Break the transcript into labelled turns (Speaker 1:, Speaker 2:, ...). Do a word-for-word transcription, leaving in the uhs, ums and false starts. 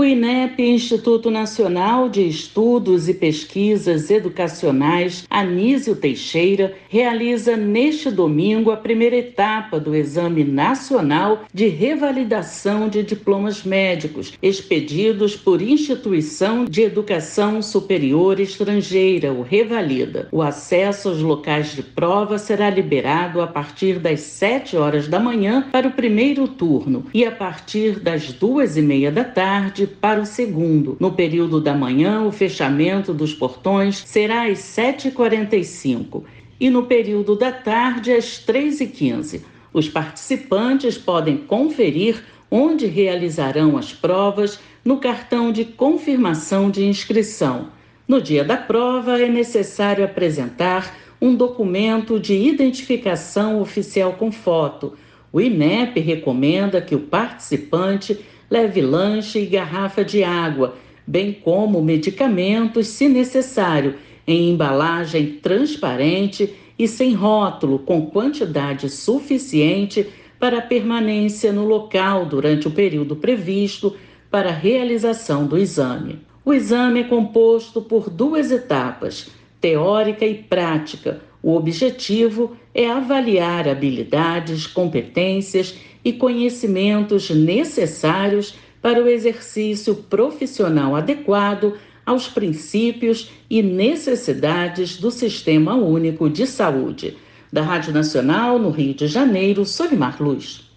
Speaker 1: O INEP, Instituto Nacional de Estudos e Pesquisas Educacionais Anísio Teixeira, realiza neste domingo a primeira etapa do Exame Nacional de Revalidação de Diplomas Médicos, expedidos por Instituição de Educação Superior Estrangeira, o Revalida. O acesso aos locais de prova será liberado a partir das sete horas da manhã para o primeiro turno e a partir das duas e meia da tarde para o segundo. No período da manhã, o fechamento dos portões será às sete e quarenta e cinco e no período da tarde às três e quinze. Os participantes podem conferir onde realizarão as provas no cartão de confirmação de inscrição. No dia da prova, é necessário apresentar um documento de identificação oficial com foto. O INEP recomenda que o participante leve lanche e garrafa de água, bem como medicamentos, se necessário, em embalagem transparente e sem rótulo, com quantidade suficiente para a permanência no local durante o período previsto para a realização do exame. O exame é composto por duas etapas, teórica e prática. O objetivo é avaliar habilidades, competências e conhecimentos necessários para o exercício profissional adequado aos princípios e necessidades do Sistema Único de Saúde. Da Rádio Nacional, no Rio de Janeiro, Solimar Luz.